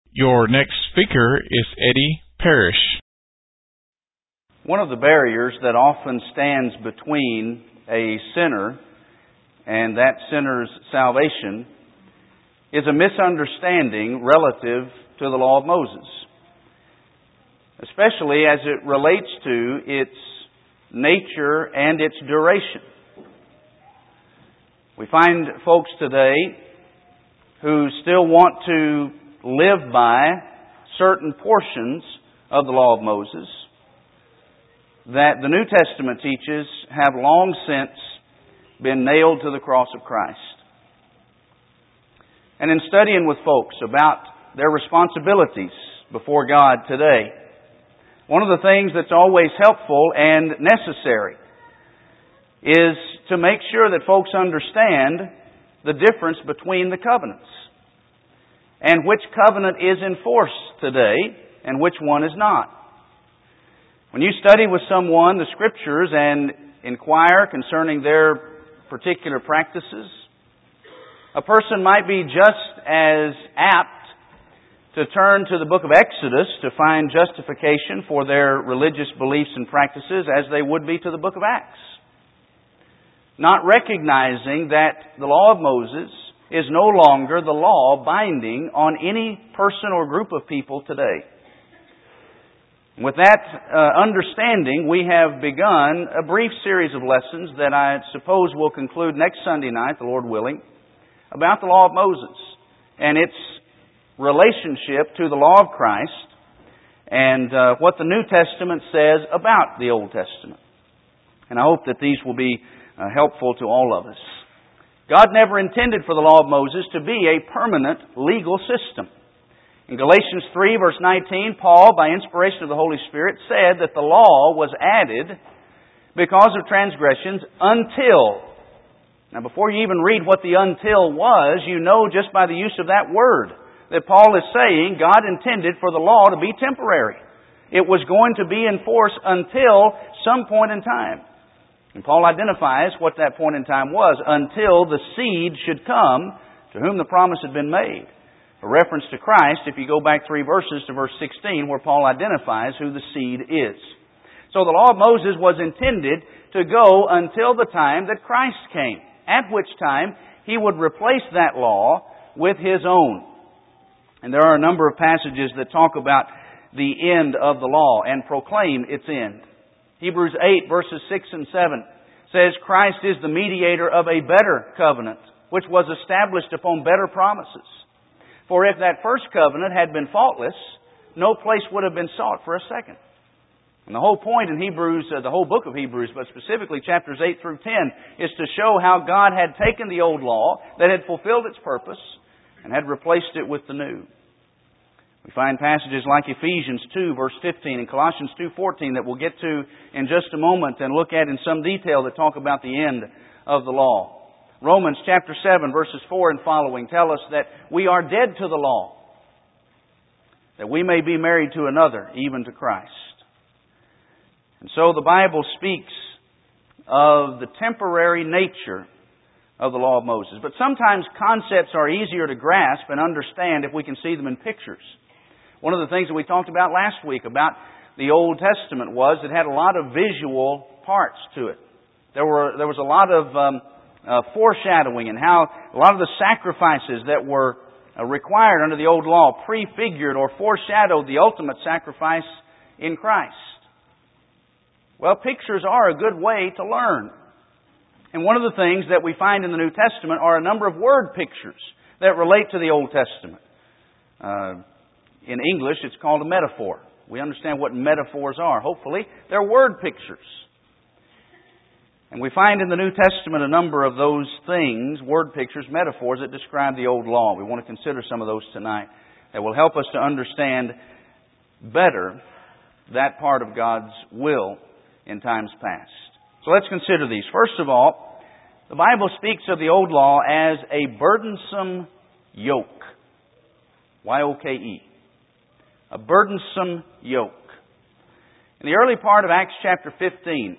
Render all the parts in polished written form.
Your next speaker is Eddie Parrish. One of the barriers that often stands between a sinner and that sinner's salvation is a misunderstanding relative to the law of Moses, especially as it relates to its nature and its duration. We find folks today who still want to live by certain portions of the law of Moses that the New Testament teaches have long since been nailed to the cross of Christ. And in studying with folks about their responsibilities before God today, one of the things that's always helpful and necessary is to make sure that folks understand the difference between the covenants and which covenant is in force today and which one is not. When you study with someone the Scriptures and inquire concerning their particular practices, a person might be just as apt to turn to the book of Exodus to find justification for their religious beliefs and practices as they would be to the book of Acts, not recognizing that the law of Moses is no longer the law binding on any person or group of people today. With that understanding, we have begun a brief series of lessons that I suppose will conclude next Sunday night, the Lord willing, about the law of Moses and its relationship to the law of Christ and what the New Testament says about the Old Testament. And I hope that these will be helpful to all of us. God never intended for the law of Moses to be a permanent legal system. In Galatians 3 verse 19, Paul, by inspiration of the Holy Spirit, said that the law was added because of transgressions until. Now before you even read what the until was, you know just by the use of that word that Paul is saying God intended for the law to be temporary. It was going to be in force until some point in time. And Paul identifies what that point in time was, until the seed should come to whom the promise had been made. A reference to Christ, if you go back 3 verses to verse 16, where Paul identifies who the seed is. So the law of Moses was intended to go until the time that Christ came, at which time He would replace that law with His own. And there are a number of passages that talk about the end of the law and proclaim its end. Hebrews 8 verses 6 and 7 says Christ is the mediator of a better covenant, which was established upon better promises. For if that first covenant had been faultless, no place would have been sought for a second. And the whole point in Hebrews, the whole book of Hebrews, but specifically chapters 8 through 10, is to show how God had taken the old law that had fulfilled its purpose and had replaced it with the new. We find passages like Ephesians 2 verse 15 and Colossians 2:14 that we'll get to in just a moment and look at in some detail that talk about the end of the law. Romans chapter 7 verses 4 and following tell us that we are dead to the law, that we may be married to another, even to Christ. And so the Bible speaks of the temporary nature of the law of Moses. But sometimes concepts are easier to grasp and understand if we can see them in pictures. One of the things that we talked about last week about the Old Testament was it had a lot of visual parts to it. There was a lot of foreshadowing and how a lot of the sacrifices that were required under the old law prefigured or foreshadowed the ultimate sacrifice in Christ. Well, pictures are a good way to learn. And one of the things that we find in the New Testament are a number of word pictures that relate to the Old Testament. In English, it's called a metaphor. We understand what metaphors are, hopefully. They're word pictures. And we find in the New Testament a number of those things, word pictures, metaphors that describe the old law. We want to consider some of those tonight that will help us to understand better that part of God's will in times past. So let's consider these. First of all, the Bible speaks of the old law as a burdensome yoke. Y-O-K-E. A burdensome yoke. In the early part of Acts chapter 15,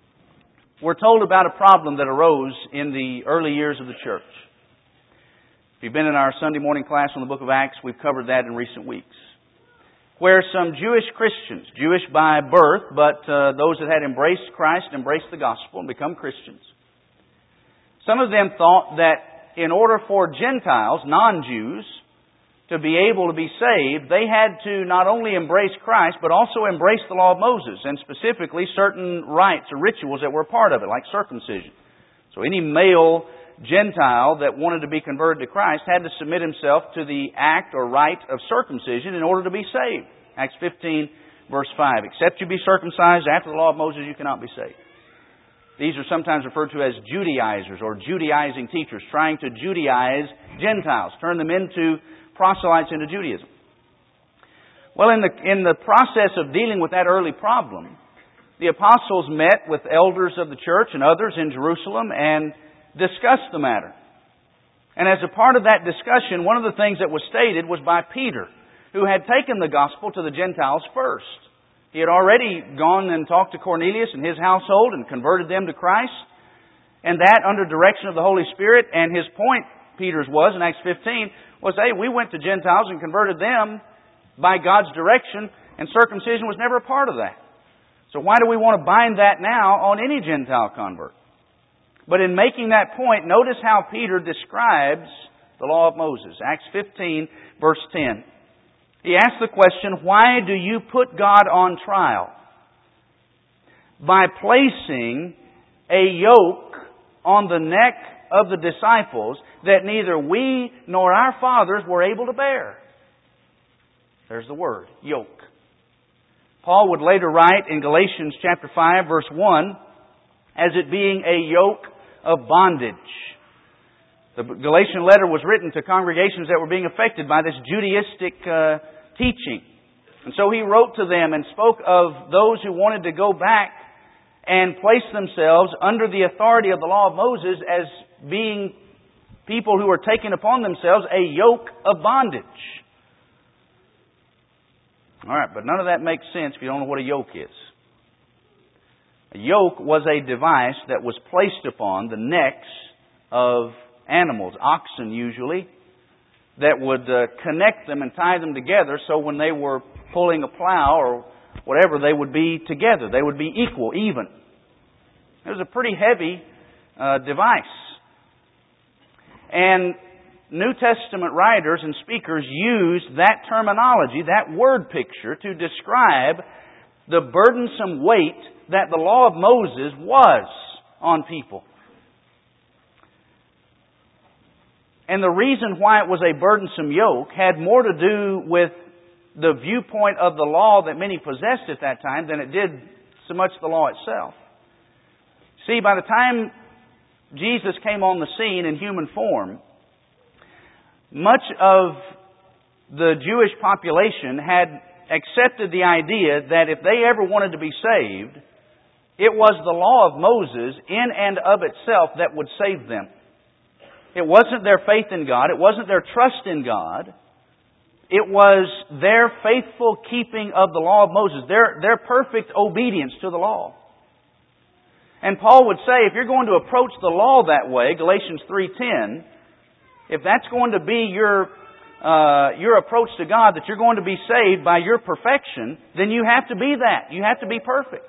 we're told about a problem that arose in the early years of the church. If you've been in our Sunday morning class on the book of Acts, we've covered that in recent weeks. Where some Jewish Christians, Jewish by birth, but those that had embraced Christ, embraced the gospel, and become Christians, some of them thought that in order for Gentiles, non-Jews, to be able to be saved, they had to not only embrace Christ, but also embrace the law of Moses, and specifically certain rites or rituals that were a part of it, like circumcision. So any male Gentile that wanted to be converted to Christ had to submit himself to the act or rite of circumcision in order to be saved. Acts 15, verse 5. Except you be circumcised after the law of Moses, you cannot be saved. These are sometimes referred to as Judaizers or Judaizing teachers, trying to Judaize Gentiles, turn them into proselytes into Judaism. Well, in the process of dealing with that early problem, the apostles met with elders of the church and others in Jerusalem and discussed the matter. And as a part of that discussion, one of the things that was stated was by Peter, who had taken the gospel to the Gentiles first. He had already gone and talked to Cornelius and his household and converted them to Christ, and that under direction of the Holy Spirit. And his point, Peter's was, in Acts 15, was, hey, we went to Gentiles and converted them by God's direction, and circumcision was never a part of that. So why do we want to bind that now on any Gentile convert? But in making that point, notice how Peter describes the law of Moses. Acts 15, verse 10. He asks the question, why do you put God on trial? By placing a yoke on the neck of the disciples that neither we nor our fathers were able to bear. There's the word, yoke. Paul would later write in Galatians chapter 5, verse 1, as it being a yoke of bondage. The Galatian letter was written to congregations that were being affected by this Judaistic teaching. And so he wrote to them and spoke of those who wanted to go back and place themselves under the authority of the law of Moses as being people who are taking upon themselves a yoke of bondage. All right, but none of that makes sense if you don't know what a yoke is. A yoke was a device that was placed upon the necks of animals, oxen usually, that would connect them and tie them together so when they were pulling a plow or whatever, they would be together. They would be equal, even. It was a pretty heavy device. And New Testament writers and speakers used that terminology, that word picture, to describe the burdensome weight that the law of Moses was on people. And the reason why it was a burdensome yoke had more to do with the viewpoint of the law that many possessed at that time than it did so much the law itself. See, by the time Jesus came on the scene in human form, much of the Jewish population had accepted the idea that if they ever wanted to be saved, it was the law of Moses in and of itself that would save them. It wasn't their faith in God. It wasn't their trust in God. It was their faithful keeping of the law of Moses, their perfect obedience to the law. And Paul would say, if you're going to approach the law that way, Galatians 3:10, if that's going to be your approach to God, that you're going to be saved by your perfection, then you have to be that. You have to be perfect.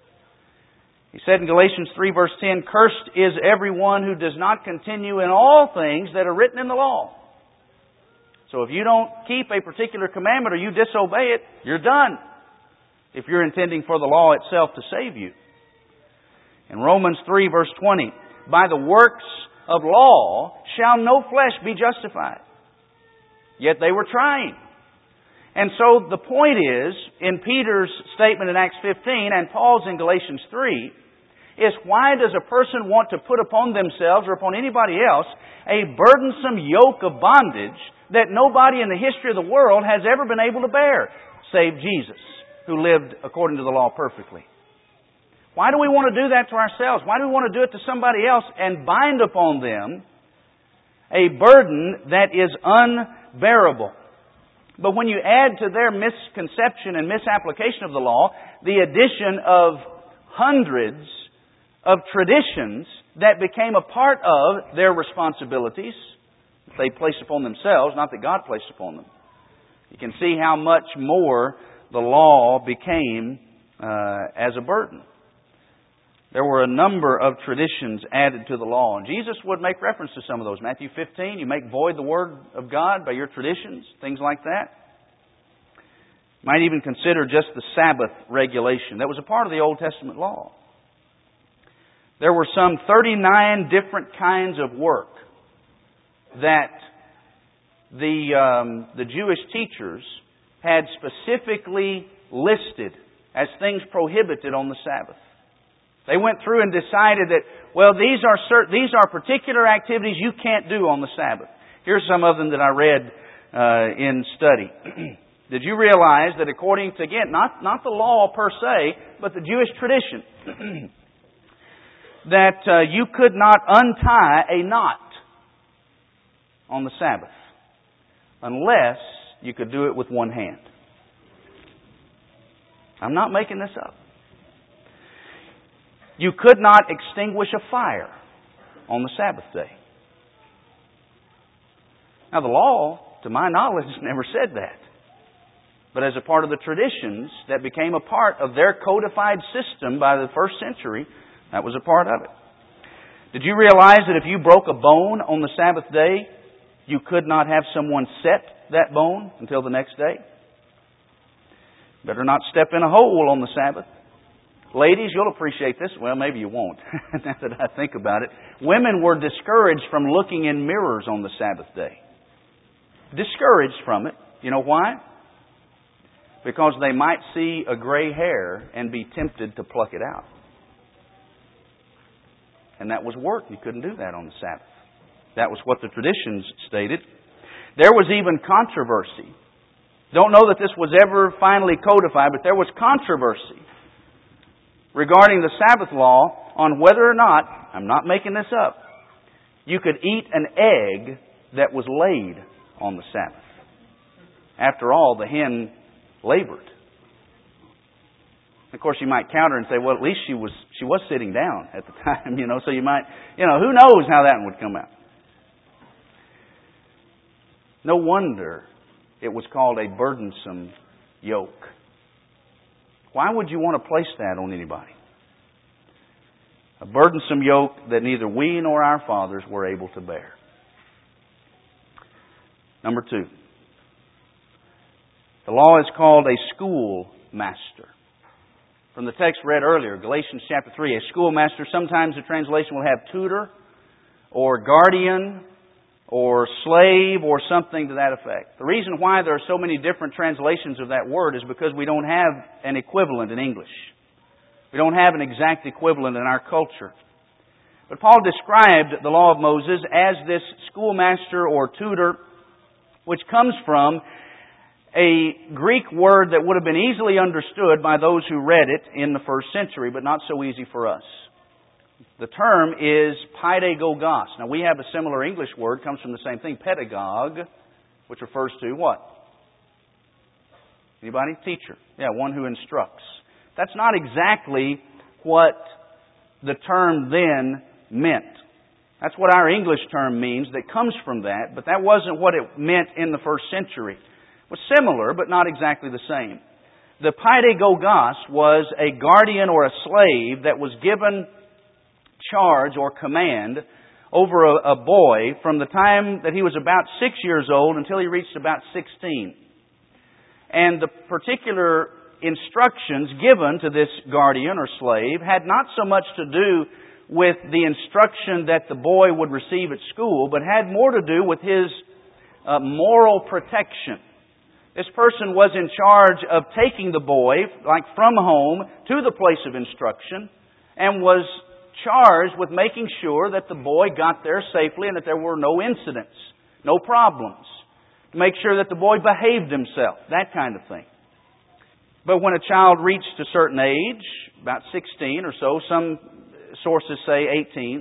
He said in Galatians 3 verse 10, cursed is everyone who does not continue in all things that are written in the law. So if you don't keep a particular commandment or you disobey it, you're done. If you're intending for the law itself to save you. In Romans 3 verse 20, by the works of law shall no flesh be justified. Yet they were trying. And so the point is, in Peter's statement in Acts 15 and Paul's in Galatians 3, is why does a person want to put upon themselves or upon anybody else a burdensome yoke of bondage that nobody in the history of the world has ever been able to bear, save Jesus, who lived according to the law perfectly? Why do we want to do that to ourselves? Why do we want to do it to somebody else and bind upon them a burden that is unbearable? But when you add to their misconception and misapplication of the law the addition of hundreds of traditions that became a part of their responsibilities, they placed upon themselves, not that God placed upon them. You can see how much more the law became as a burden. There were a number of traditions added to the law, and Jesus would make reference to some of those. Matthew 15, you make void the Word of God by your traditions, things like that. Might even consider just the Sabbath regulation. That was a part of the Old Testament law. There were some 39 different kinds of work that the Jewish teachers had specifically listed as things prohibited on the Sabbath. They went through and decided that, well, these are particular activities you can't do on the Sabbath. Here's some of them that I read in study. Did you realize that according to, again, not the law per se, but the Jewish tradition, that you could not untie a knot on the Sabbath unless you could do it with one hand? I'm not making this up. You could not extinguish a fire on the Sabbath day. Now, the law, to my knowledge, never said that. But as a part of the traditions that became a part of their codified system by the first century, that was a part of it. Did you realize that if you broke a bone on the Sabbath day, you could not have someone set that bone until the next day? Better not step in a hole on the Sabbath. Ladies, you'll appreciate this. Well, maybe you won't, now that I think about it. Women were discouraged from looking in mirrors on the Sabbath day. Discouraged from it. You know why? Because they might see a gray hair and be tempted to pluck it out. And that was work. You couldn't do that on the Sabbath. That was what the traditions stated. There was even controversy. Don't know that this was ever finally codified, but there was controversy regarding the Sabbath law on whether or not, I'm not making this up, you could eat an egg that was laid on the Sabbath. After all, the hen labored. Of course, you might counter and say, well, at least she was sitting down at the time, so you might, who knows how that would come out. No wonder it was called a burdensome yoke. Why would you want to place that on anybody? A burdensome yoke that neither we nor our fathers were able to bear. Number 2. The law is called a schoolmaster. From the text read earlier, Galatians chapter 3, a schoolmaster, sometimes the translation will have tutor or guardian or slave or something to that effect. The reason why there are so many different translations of that word is because we don't have an equivalent in English. We don't have an exact equivalent in our culture. But Paul described the law of Moses as this schoolmaster or tutor, which comes from a Greek word that would have been easily understood by those who read it in the first century, but not so easy for us. The term is paidagogos. Now, we have a similar English word, comes from the same thing, pedagogue, which refers to what? Anybody? Teacher. Yeah, one who instructs. That's not exactly what the term then meant. That's what our English term means that comes from that, but that wasn't what it meant in the first century. It was similar, but not exactly the same. The paidagogos was a guardian or a slave that was given charge or command over a boy from the time that he was about 6 years old until he reached about 16. And the particular instructions given to this guardian or slave had not so much to do with the instruction that the boy would receive at school, but had more to do with his moral protection. This person was in charge of taking the boy, like from home, to the place of instruction, and was charged with making sure that the boy got there safely and that there were no incidents, no problems. To make sure that the boy behaved himself, that kind of thing. But when a child reached a certain age, about 16 or so, some sources say 18,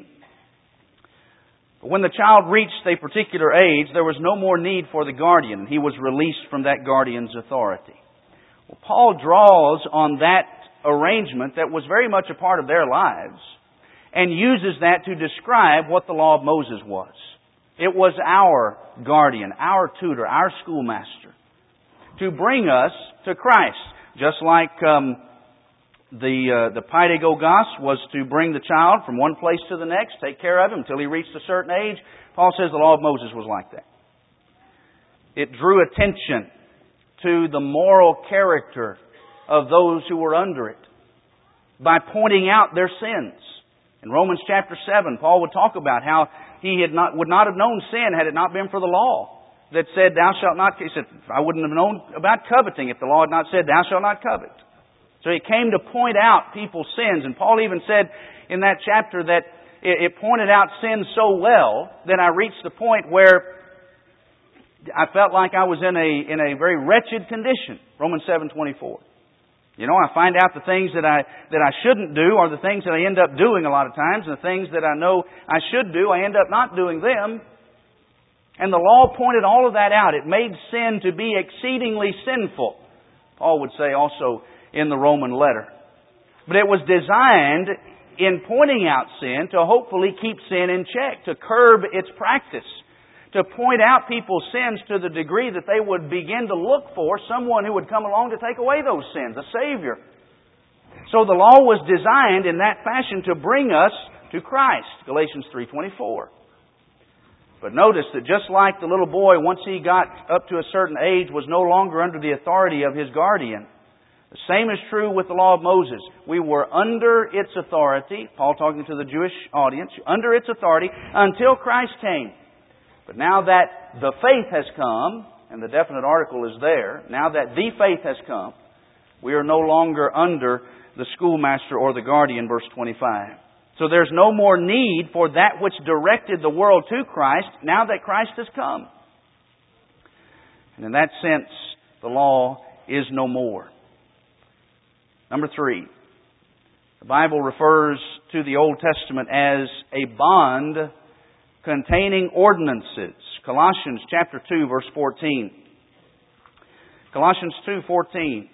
when the child reached a particular age, there was no more need for the guardian. He was released from that guardian's authority. Well, Paul draws on that arrangement that was very much a part of their lives and uses that to describe what the law of Moses was. It was our guardian, our tutor, our schoolmaster, to bring us to Christ. Just like the paidagogos was to bring the child from one place to the next, take care of him until he reached a certain age. Paul says the law of Moses was like that. It drew attention to the moral character of those who were under it by pointing out their sins. In Romans chapter 7, Paul would talk about how he would not have known sin had it not been for the law that said, "Thou shalt not." He said, "I wouldn't have known about coveting if the law had not said, 'Thou shalt not covet.'" So he came to point out people's sins. And Paul even said in that chapter that it pointed out sin so well that I reached the point where I felt like I was in a very wretched condition. Romans 7:24. I find out the things that I shouldn't do are the things that I end up doing a lot of times, and the things that I know I should do, I end up not doing them. And the law pointed all of that out. It made sin to be exceedingly sinful, Paul would say also in the Roman letter. But it was designed in pointing out sin to hopefully keep sin in check, to curb its practice, to point out people's sins to the degree that they would begin to look for someone who would come along to take away those sins, a Savior. So the law was designed in that fashion to bring us to Christ, Galatians 3:24. But notice that just like the little boy, once he got up to a certain age, was no longer under the authority of his guardian, the same is true with the law of Moses. We were under its authority, Paul talking to the Jewish audience, under its authority until Christ came. But now that the faith has come, and the definite article is there, now that the faith has come, we are no longer under the schoolmaster or the guardian, verse 25. So there's no more need for that which directed the world to Christ now that Christ has come. And in that sense, the law is no more. Number 3, the Bible refers to the Old Testament as a bond containing ordinances. Colossians chapter 2, verse 14. Colossians 2:14.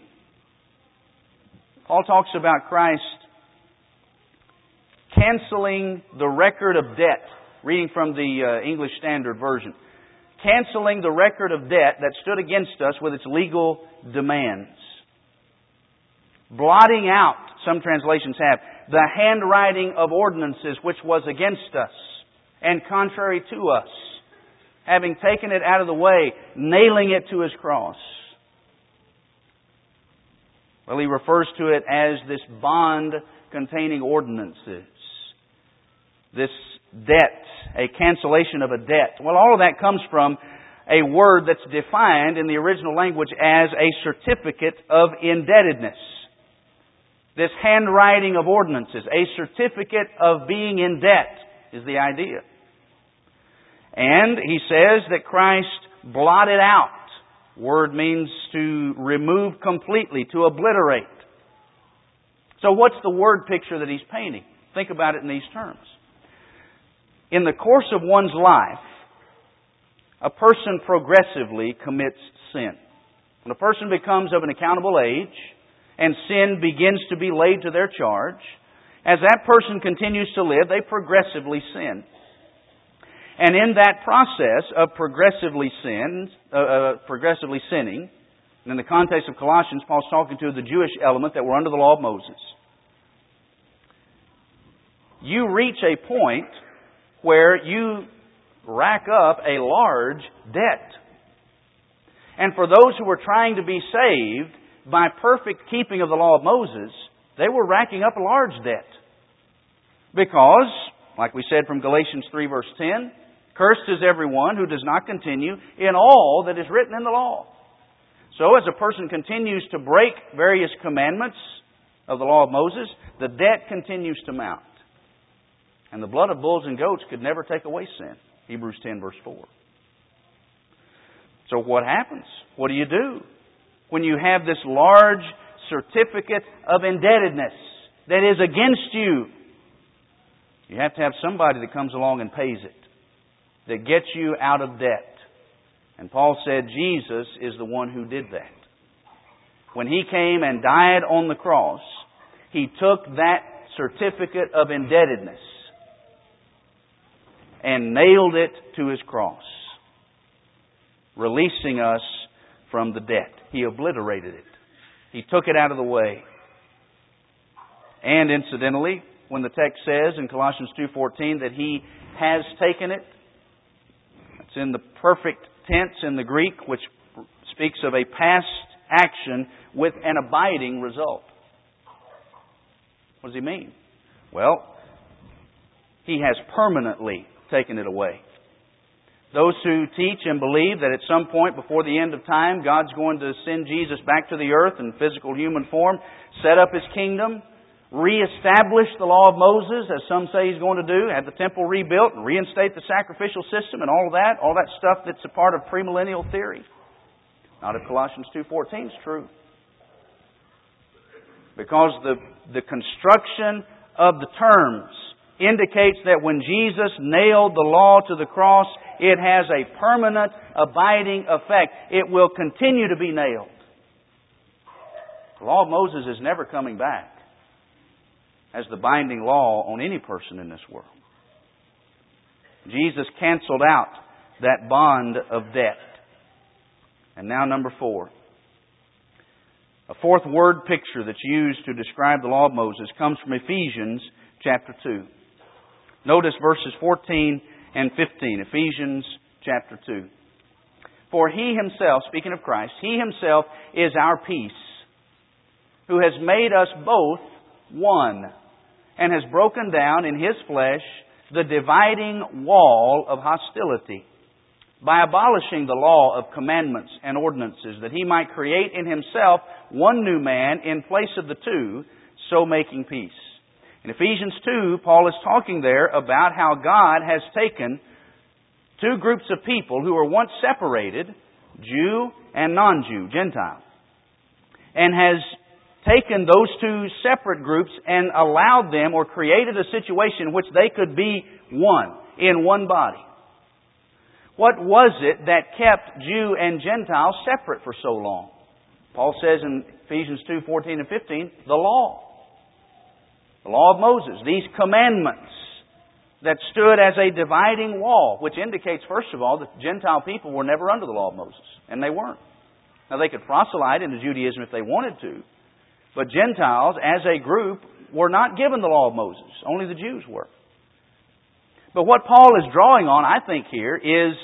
Paul talks about Christ canceling the record of debt. Reading from the English Standard Version. Canceling the record of debt that stood against us with its legal demands. Blotting out, some translations have, the handwriting of ordinances which was against us and contrary to us, having taken it out of the way, nailing it to His cross. Well, he refers to it as this bond containing ordinances. This debt, a cancellation of a debt. Well, all of that comes from a word that's defined in the original language as a certificate of indebtedness. This handwriting of ordinances, a certificate of being in debt, is the idea. And he says that Christ blotted out. Word means to remove completely, to obliterate. So what's the word picture that he's painting? Think about it in these terms. In the course of one's life, a person progressively commits sin. When a person becomes of an accountable age, and sin begins to be laid to their charge, as that person continues to live, they progressively sin. And in that process of progressively sinning, and in the context of Colossians, Paul's talking to the Jewish element that were under the law of Moses. You reach a point where you rack up a large debt. And for those who were trying to be saved by perfect keeping of the law of Moses, they were racking up a large debt. Because, like we said from Galatians 3 verse 10, cursed is everyone who does not continue in all that is written in the law. So as a person continues to break various commandments of the law of Moses, the debt continues to mount. And the blood of bulls and goats could never take away sin. Hebrews 10 verse 4. So what happens? What do you do when you have this large certificate of indebtedness that is against you? You have to have somebody that comes along and pays it, that gets you out of debt. And Paul said Jesus is the one who did that. When He came and died on the cross, He took that certificate of indebtedness and nailed it to His cross, releasing us from the debt. He obliterated it. He took it out of the way. And incidentally, when the text says in Colossians 2:14 that He has taken it, it's in the perfect tense in the Greek, which speaks of a past action with an abiding result. What does He mean? Well, He has permanently taken it away. Those who teach and believe that at some point before the end of time, God's going to send Jesus back to the earth in physical human form, set up His kingdom, reestablish the law of Moses, as some say He's going to do, have the temple rebuilt and reinstate the sacrificial system and all that stuff that's a part of premillennial theory. Not if Colossians 2:14 is true. Because the construction of the terms indicates that when Jesus nailed the law to the cross, it has a permanent, abiding effect. It will continue to be nailed. The law of Moses is never coming back as the binding law on any person in this world. Jesus canceled out that bond of debt. And now number 4. A fourth word picture that's used to describe the law of Moses comes from Ephesians chapter 2. Notice verses 14 and 15. Ephesians chapter 2. For He Himself, speaking of Christ, He Himself is our peace, who has made us both one, and has broken down in His flesh the dividing wall of hostility, by abolishing the law of commandments and ordinances, that He might create in Himself one new man in place of the two, so making peace. In Ephesians 2, Paul is talking there about how God has taken two groups of people who were once separated, Jew and non-Jew, Gentile, and has taken those two separate groups and allowed them, or created a situation in which they could be one, in one body. What was it that kept Jew and Gentile separate for so long? Paul says in Ephesians 2:14 and 15, the law. The law of Moses, these commandments that stood as a dividing wall, which indicates, first of all, that Gentile people were never under the law of Moses, and they weren't. Now, they could proselyte into Judaism if they wanted to, but Gentiles, as a group, were not given the law of Moses. Only the Jews were. But what Paul is drawing on, I think, here is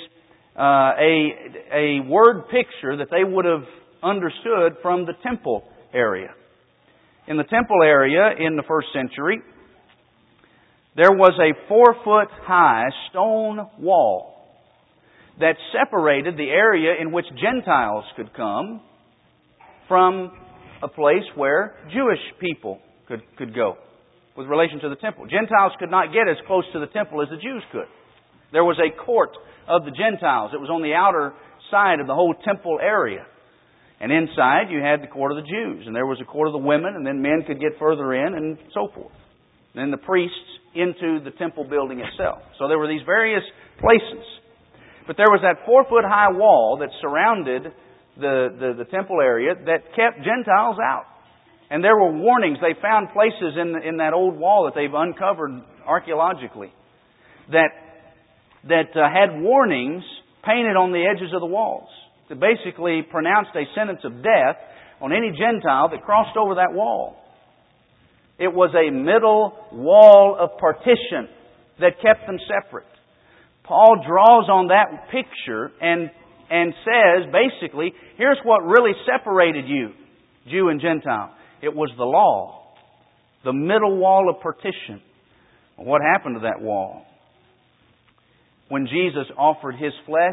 a word picture that they would have understood from the temple area. In the temple area in the first century, there was a 4-foot-high stone wall that separated the area in which Gentiles could come from a place where Jewish people could go with relation to the temple. Gentiles could not get as close to the temple as the Jews could. There was a court of the Gentiles. It was on the outer side of the whole temple area. And inside you had the court of the Jews. And there was a court of the women, and then men could get further in, and so forth. And then the priests into the temple building itself. So there were these various places. But there was that 4-foot-high wall that surrounded the temple area that kept Gentiles out. And there were warnings. They found places in that old wall that they've uncovered archaeologically that had warnings painted on the edges of the walls that basically pronounced a sentence of death on any Gentile that crossed over that wall. It was a middle wall of partition that kept them separate. Paul draws on that picture and says, basically, here's what really separated you, Jew and Gentile. It was the law, the middle wall of partition. What happened to that wall? When Jesus offered His flesh,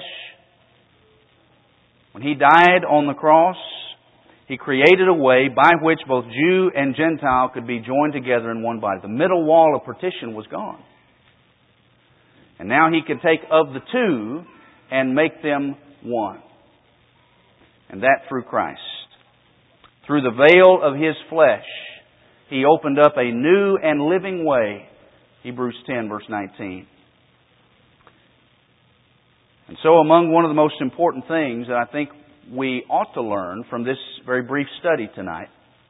when He died on the cross, He created a way by which both Jew and Gentile could be joined together in one body. The middle wall of partition was gone. And now He could take of the two and make them one. And that through Christ. Through the veil of His flesh, He opened up a new and living way. Hebrews 10, verse 19. And so among one of the most important things that I think we ought to learn from this very brief study tonight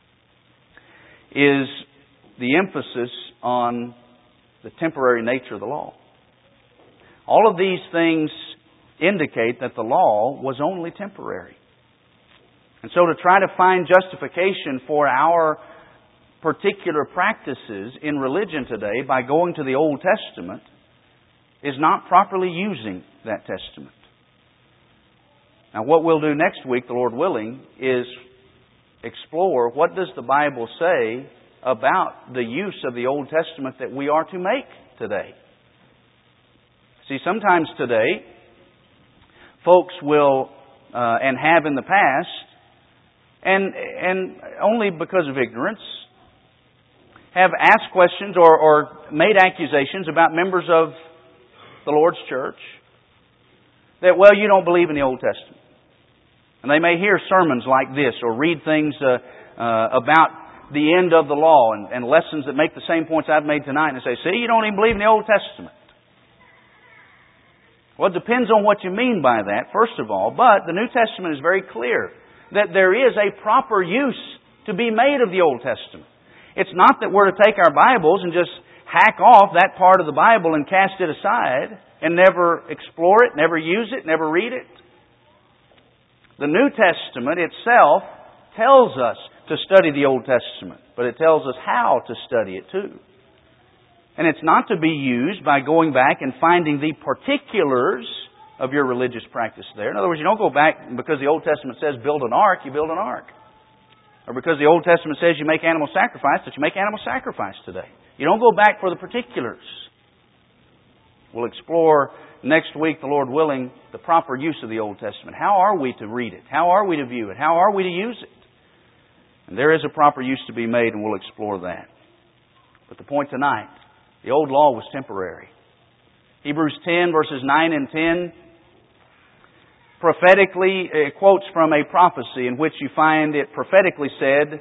is the emphasis on the temporary nature of the law. All of these things indicate that the law was only temporary. And so to try to find justification for our particular practices in religion today by going to the Old Testament is not properly using that Testament. Now what we'll do next week, the Lord willing, is explore what does the Bible say about the use of the Old Testament that we are to make today. See, sometimes today, folks will, and have in the past, and only because of ignorance, have asked questions or made accusations about members of the Lord's church that, well, you don't believe in the Old Testament. And they may hear sermons like this or read things about the end of the law and lessons that make the same points I've made tonight and say, see, you don't even believe in the Old Testament. Well, it depends on what you mean by that, first of all. But the New Testament is very clear that there is a proper use to be made of the Old Testament. It's not that we're to take our Bibles and just hack off that part of the Bible and cast it aside and never explore it, never use it, never read it. The New Testament itself tells us to study the Old Testament, but it tells us how to study it too. And it's not to be used by going back and finding the particulars of your religious practice there. In other words, you don't go back because the Old Testament says build an ark, you build an ark. Or because the Old Testament says you make animal sacrifice, that you make animal sacrifice today. You don't go back for the particulars. We'll explore next week, the Lord willing, the proper use of the Old Testament. How are we to read it? How are we to view it? How are we to use it? And there is a proper use to be made, and we'll explore that. But the point tonight, the old law was temporary. Hebrews 10, verses 9 and 10, prophetically quotes from a prophecy in which you find it prophetically said,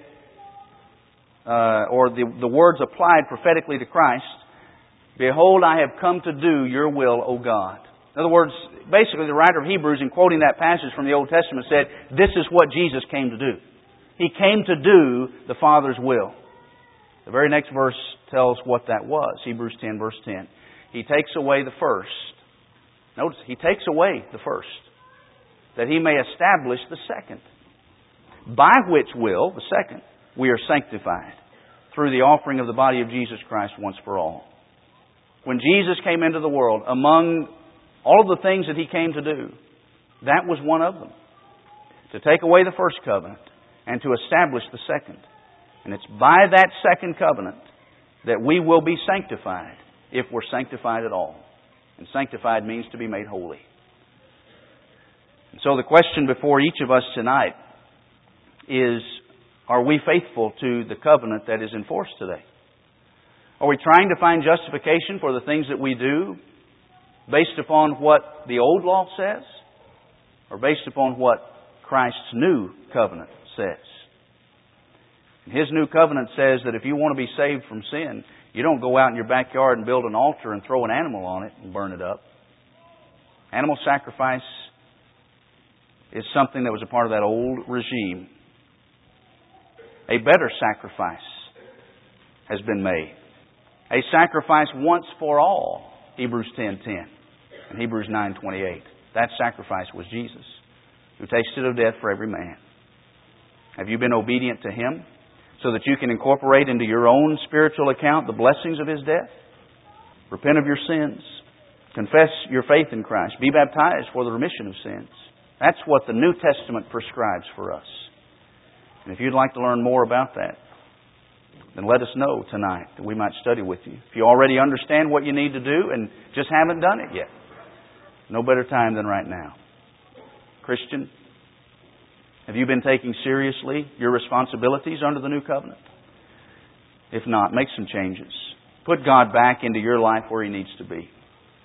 or the words applied prophetically to Christ, behold, I have come to do your will, O God. In other words, basically the writer of Hebrews, in quoting that passage from the Old Testament, said, this is what Jesus came to do. He came to do the Father's will. The very next verse tells what that was. Hebrews 10, verse 10. He takes away the first. Notice, He takes away the first, that He may establish the second. By which will, the second, we are sanctified through the offering of the body of Jesus Christ once for all. When Jesus came into the world, among all of the things that He came to do, that was one of them. To take away the first covenant and to establish the second. And it's by that second covenant that we will be sanctified, if we're sanctified at all. And sanctified means to be made holy. And so the question before each of us tonight is, are we faithful to the covenant that is in force today? Are we trying to find justification for the things that we do based upon what the old law says, or based upon what Christ's new covenant says? His new covenant says that if you want to be saved from sin, you don't go out in your backyard and build an altar and throw an animal on it and burn it up. Animal sacrifice is something that was a part of that old regime. A better sacrifice has been made. A sacrifice once for all, Hebrews 10:10 and Hebrews 9:28. That sacrifice was Jesus, who tasted of death for every man. Have you been obedient to Him so that you can incorporate into your own spiritual account the blessings of His death? Repent of your sins. Confess your faith in Christ. Be baptized for the remission of sins. That's what the New Testament prescribes for us. And if you'd like to learn more about that, then let us know tonight that we might study with you. If you already understand what you need to do and just haven't done it yet, no better time than right now. Christian, have you been taking seriously your responsibilities under the new covenant? If not, make some changes. Put God back into your life where He needs to be.